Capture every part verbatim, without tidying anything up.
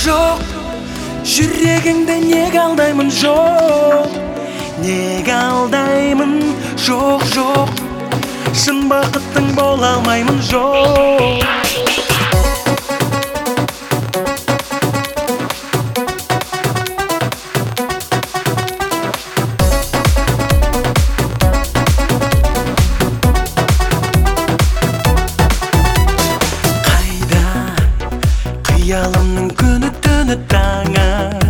жоқ, жүрегіңді неге алдаймын, жоқ, неге алдаймын, жоқ, жоқ, шын бақыттың бола алмаймын, жоқ. Қиялымның күні түні таңы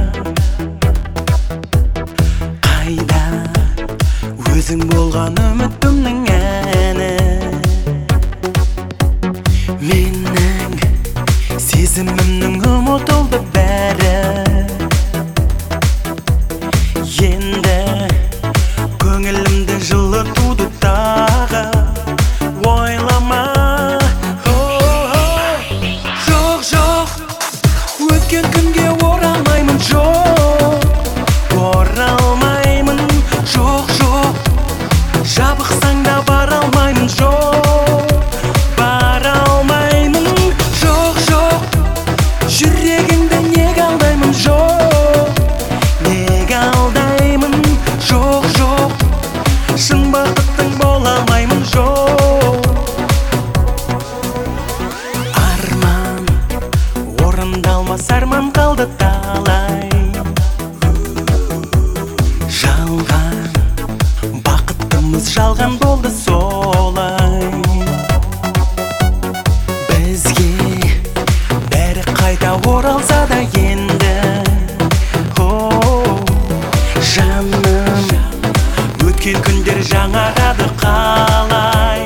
қайда өзің болған үмітімнің әні менің сезімімнің ұмытылды бәрі енді көңілімді жылытуды тағы ойлама. Өткен күнге оралмаймын, жоқ, оралмаймын, жоқ, жоқ, жабықсаң да бара алмаймын, жоқ, бара алмаймын, жоқ, жоқ, жүрегіңді неге алдаймын, жоқ, неге алдаймын, жоқ, жоқ, шын бақыттың бола алмаймын, жоқ. Орындалмас арман қалды талай, жалған бақытымыз жалған болды солай. Бізге бәрі қайта оралса да енді, о, жаным, өткен күндер жаңарады қалай.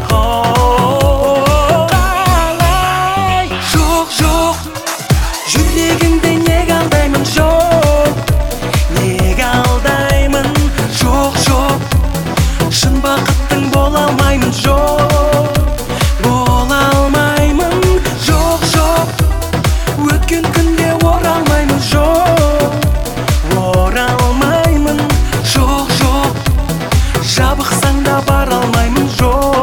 Жүрегіңді неге алдаймын, жоқ, неге алдаймын, жоқ, жоқ, шын бақыттың бола алмаймын, жоқ, бола алмаймын, жоқ, жоқ, өткен күнде оралмаймын, жоқ, оралмаймын, жоқ, жоқ, жабықсаң да бара алмаймын, жоқ.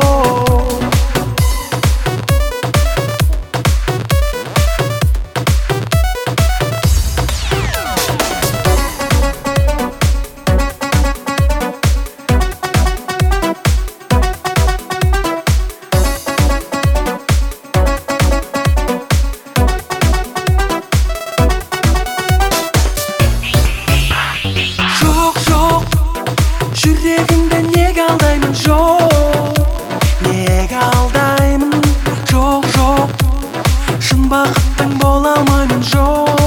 Жүрегіңді неге алдаймын, жоқ, неге алдаймын, жоқ, жоқ, шын бақыттың бола алмаймын, жоқ.